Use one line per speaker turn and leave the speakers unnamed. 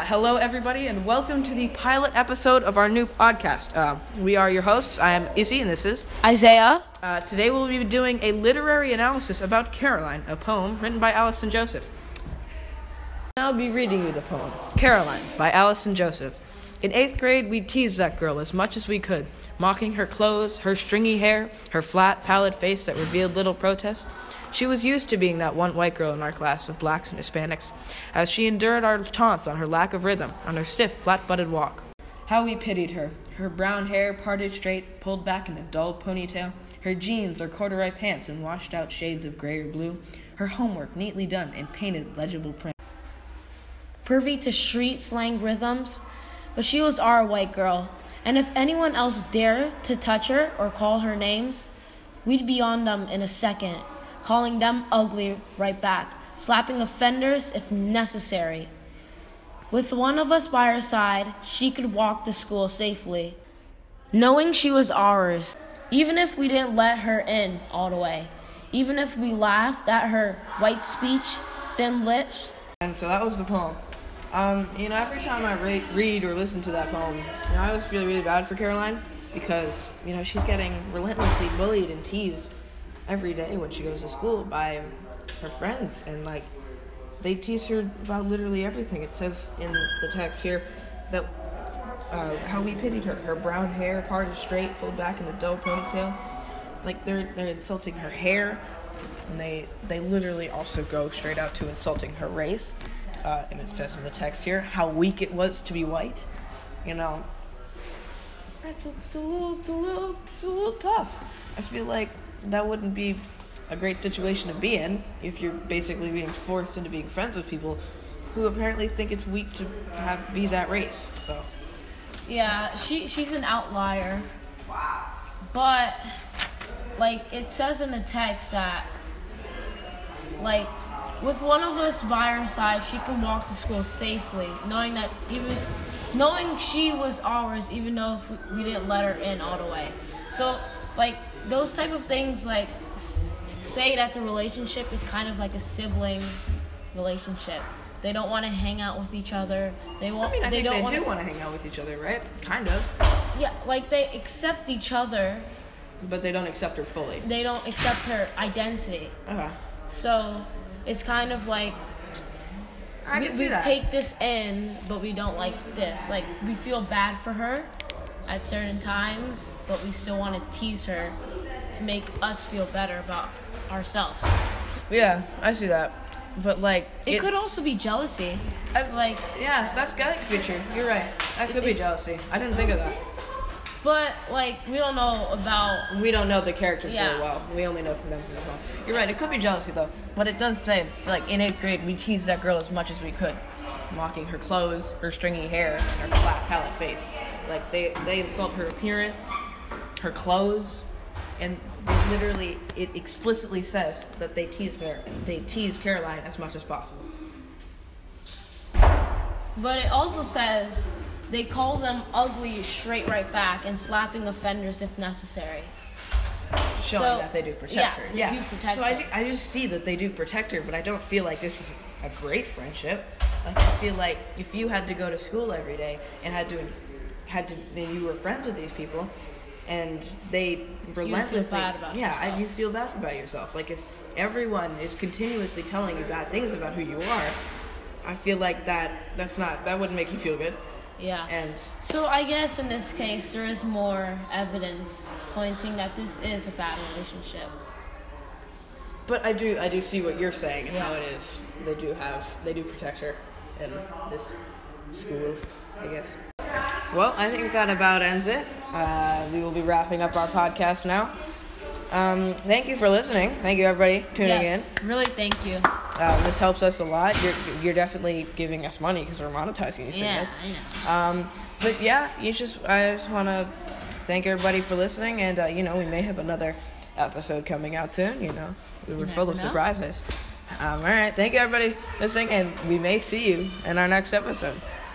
Hello, everybody, and welcome to the pilot episode of our new podcast. We are your hosts. I am Izzy, and this is
Isaiah.
Today we'll be doing a literary analysis about Caroline, a poem written by Allison Joseph. I'll be reading you the poem, Caroline, by Allison Joseph. In 8th grade, we teased that girl as much as we could, mocking her clothes, her stringy hair, her flat, pallid face that revealed little protest. She was used to being that one white girl in our class of blacks and Hispanics, as she endured our taunts on her lack of rhythm, on her stiff, flat-butted walk. How we pitied her. Her brown hair parted straight, pulled back in a dull ponytail, her jeans or corduroy pants in washed-out shades of gray or blue, her homework neatly done in painted, legible print.
Privy to street slang rhythms, but she was our white girl, and if anyone else dared to touch her or call her names, we'd be on them in a second, calling them ugly right back, slapping offenders if necessary. With one of us by her side, she could walk to school safely, knowing she was ours, even if we didn't let her in all the way, even if we laughed at her white speech, thin lips.
And so that was the poem. Every time I read or listen to that poem, I always feel really bad for Caroline because, she's getting relentlessly bullied and teased every day when she goes to school by her friends. And, they tease her about literally everything. It says in the text here that how we pitied her. Her brown hair parted straight, pulled back in a dull ponytail. They're insulting her hair. And they literally also go straight out to insulting her race. And it says in the text here how weak it was to be white. It's a little tough. I feel like that wouldn't be a great situation to be in if you're basically being forced into being friends with people who apparently think it's weak to be that race. So
yeah, she's an outlier. But it says in the text that with one of us by her side, she could walk to school safely, knowing she was ours, even though if we didn't let her in all the way. So, those type of things, say that the relationship is kind of like a sibling relationship. They don't want to hang out with each other.
I think they do want to hang out with each other, right? Kind of.
Yeah, they accept each other.
But they don't accept her fully.
They don't accept her identity.
Okay.
So it's kind of we take this in, but we don't like this. We feel bad for her at certain times, but we still want to tease her to make us feel better about ourselves.
Yeah, I see that. But
it could also be jealousy.
Yeah, that could be true. You're right. That could be jealousy. I didn't think of that.
But we don't know
we don't know the characters very well. We only know from them as well. You're right. It could be jealousy though. But it does say in 8th grade we teased that girl as much as we could, mocking her clothes, her stringy hair, and her flat, pallid face. They insult her appearance, her clothes, and it explicitly says that they tease Caroline as much as possible.
But it also says they call them ugly straight right back and slapping offenders if necessary.
Showing that they do protect her.
Yeah, they do protect her.
I just see that they do protect her, but I don't feel like this is a great friendship. I feel like if you had to go to school every day and then you were friends with these people, and they relentlessly...
You feel bad about yourself.
You feel bad about yourself. If everyone is continuously telling you bad things about who you are, I feel like that wouldn't make you feel good.
Yeah.
And
so I guess in this case there is more evidence pointing that this is a bad relationship.
But I do see what you're saying and how it is. They do protect her in this school, I guess. Well, I think that about ends it. We will be wrapping up our podcast now. Thank you for listening. Thank you, everybody, tuning in.
Really, thank you.
This helps us a lot. You're definitely giving us money because we're monetizing these things.
Yeah, I know.
But yeah, I just want to thank everybody for listening, and we may have another episode coming out soon. We were full of surprises. All right, thank you, everybody, listening, and we may see you in our next episode.